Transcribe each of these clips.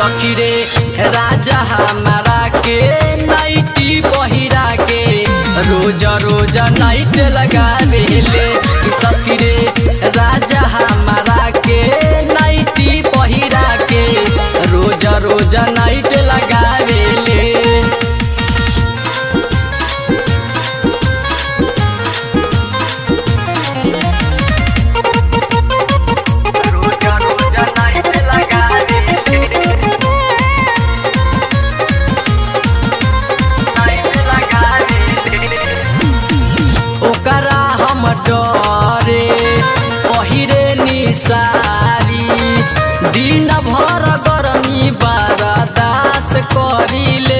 सखी रे राजा हमारा के नाइटी पहिरा के रोज रोज नाइट लगावेले। सखी रे राजा हमारा के नाइटी पहिरा के रोज रोज नाइट लगावेले। ओकरा हम डरे पहिरे निसारी दिन भर गरमी बर्दास करिले।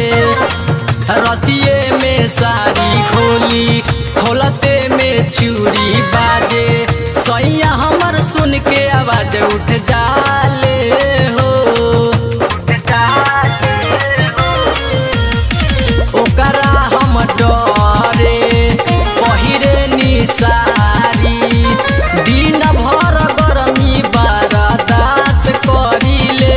रतिये में साड़ी खोली खोलते में चूड़ी बाजे सैया हमर सुन के आवाज उठ जाले हो। ओकरा हम डरे पहिरे निसारी दिन भर गरमी बर्दास करिले।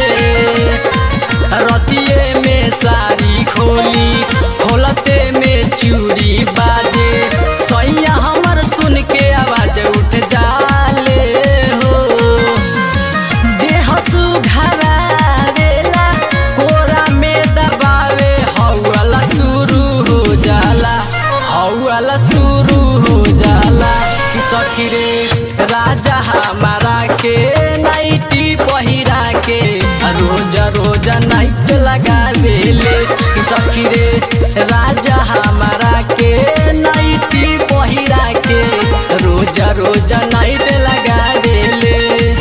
रतिये में साड़ी खोली खोलते में चूड़ी बाजे सैया हमर सुन के आवाज उठ जाले हो। देह सुघरावेला कोरा में दबावे हौला शुरू हो जाला हौला शुरू हो जाला। सखी रे राजा हमारा के नाइटी पहिरा के रोज रोज नाइट लगावेले। सखी रे राजा हमारा के नाइटी पहिरा के रोज रोज नाइट लगावेले।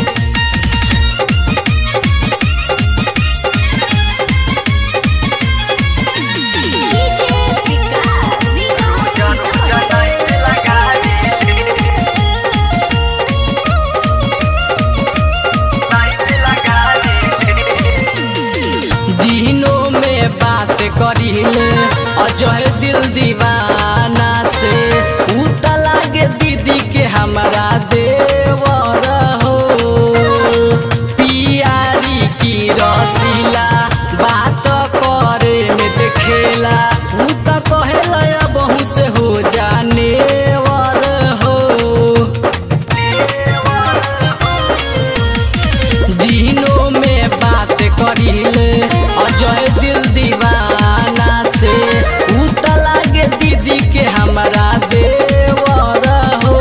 दिनों में बात करिले अजय दिल दीवाना से उत लागे दीदी के हमारा देवर हो। पियारी की रसीला बात करे में देखेला उत कहेला बहु से हो जाने वर हो। दिनों में बात करिले अजय दिल दीवाना से उत लागे दीदी के हमारा देवर हो।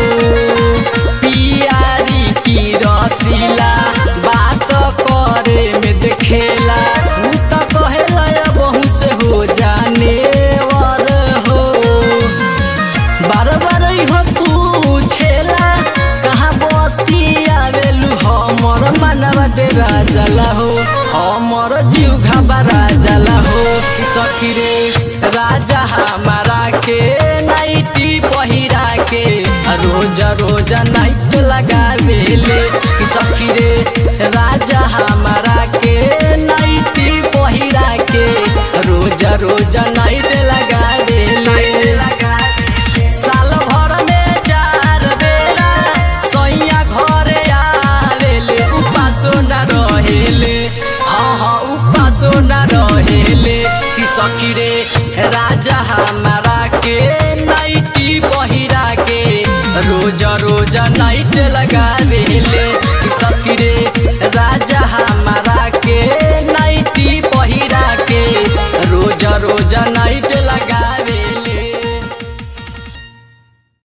पियारी की रसीला बात करे में देखेला उत कहेला बहु से हो जाने वर हो। बार बार हो पूछेला कहाँ बतियावेलू हमर मनवा डेरा जला हो हमर जीव घबरा जला हो। सखी रे राजा हमारा के नाइटी पहिरा के रोज रोज नाइट लगावेले। सखी रे राजा हमारा के नाइटी पहिरा के रोज रोज नाइट लगावेले। साल भर में 4 बेरा सैया घरे आवेले उपासो न रहेले हाँ उपासो न रहेले। सखी रे राजा हमारा के नाइटी पहिरा के रोज रोज नाइट लगावेले। सखी रे राजा हमारा के नाइटी पहिरा के रोज रोज नाइट